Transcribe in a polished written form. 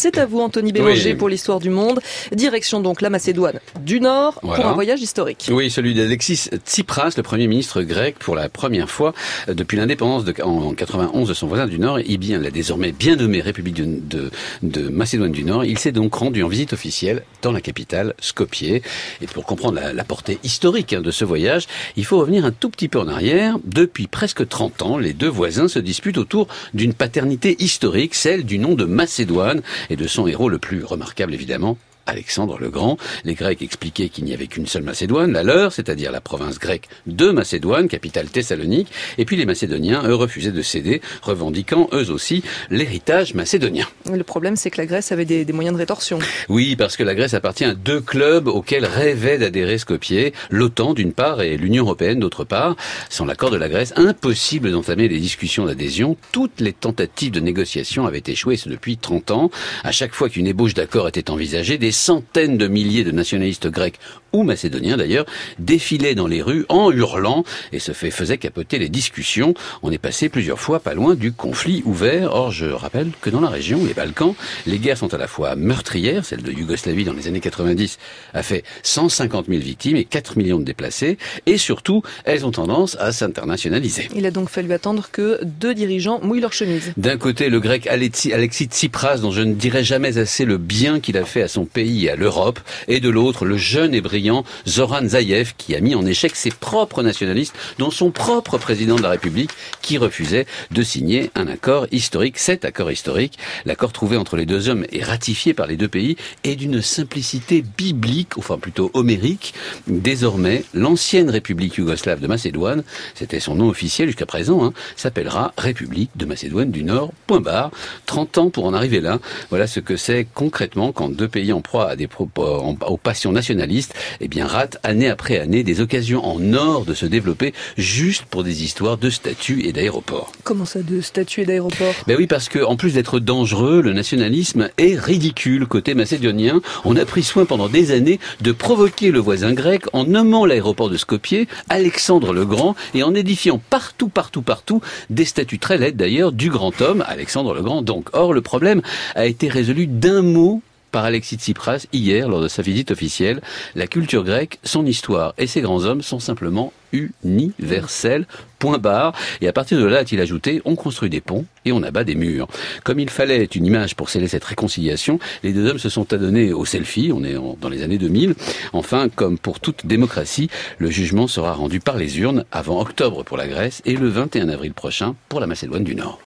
C'est à vous, Anthony Bélanger, pour l'histoire du monde. Direction donc la Macédoine du Nord, pour un voyage historique. Oui, celui d'Alexis Tsipras, le Premier ministre grec, pour la première fois depuis l'indépendance en 91 de son voisin du Nord, et bien la désormais bien nommée République de Macédoine du Nord. Il s'est donc rendu en visite officielle dans la capitale, Skopje. Et pour comprendre la portée historique de ce voyage, il faut revenir un tout petit peu en arrière. Depuis presque 30 ans, les deux voisins se disputent autour d'une paternité historique, celle du nom de Macédoine et de son héros le plus remarquable évidemment, Alexandre le Grand. Les Grecs expliquaient qu'il n'y avait qu'une seule Macédoine, la leur, c'est-à-dire la province grecque de Macédoine, capitale Thessalonique, et puis les Macédoniens, eux, refusaient de céder, revendiquant eux aussi l'héritage macédonien. Le problème, c'est que la Grèce avait des moyens de rétorsion. Oui, parce que la Grèce appartient à deux clubs auxquels rêvait d'adhérer Skopje, l'OTAN d'une part et l'Union européenne d'autre part. Sans l'accord de la Grèce, impossible d'entamer les discussions d'adhésion. Toutes les tentatives de négociation avaient échoué, c'est depuis 30 ans. À chaque fois qu'une ébauche d'accord était envisagée, des centaines de milliers de nationalistes grecs ou macédoniens d'ailleurs défilaient dans les rues en hurlant et faisaient capoter les discussions. On est passé plusieurs fois pas loin du conflit ouvert. Or, je rappelle que dans la région, les Balkans, les guerres sont à la fois meurtrières, celle de Yougoslavie dans les années 90 a fait 150 000 victimes et 4 millions de déplacés, et surtout, elles ont tendance à s'internationaliser. Il a donc fallu attendre que deux dirigeants mouillent leur chemise. D'un côté, le grec Alexis Tsipras, dont je ne dirai jamais assez le bien qu'il a fait à son pays et à l'Europe, et de l'autre, le jeune et brillant Zoran Zaev, qui a mis en échec ses propres nationalistes, dont son propre président de la République, qui refusait de signer un accord historique. Cet accord historique, l'accord trouvé entre les deux hommes et ratifié par les deux pays, est d'une simplicité biblique, enfin plutôt homérique. Désormais, l'ancienne République yougoslave de Macédoine, c'était son nom officiel jusqu'à présent, s'appellera République de Macédoine du Nord, point barre. 30 ans pour en arriver là. Voilà ce que c'est concrètement quand deux pays en proie à aux passions nationalistes, ratent année après année des occasions en or de se développer juste pour des histoires de statuts et d'aéroports. Comment ça, de statuts et d'aéroports ? Oui, parce que en plus d'être dangereux, le nationalisme est ridicule. Côté macédonien, on a pris soin pendant des années de provoquer le voisin grec en nommant l'aéroport de Skopje Alexandre le Grand et en édifiant partout des statues très laides d'ailleurs du grand homme, Alexandre le Grand donc. Or, le problème a été résolu d'un mot par Alexis Tsipras hier lors de sa visite officielle. La culture grecque, son histoire et ses grands hommes sont simplement universels, point barre. Et à partir de là, a-t-il ajouté, on construit des ponts et on abat des murs. Comme il fallait une image pour sceller cette réconciliation, les deux hommes se sont adonnés au selfie, on est dans les années 2000. Enfin, comme pour toute démocratie, le jugement sera rendu par les urnes avant octobre pour la Grèce et le 21 avril prochain pour la Macédoine du Nord.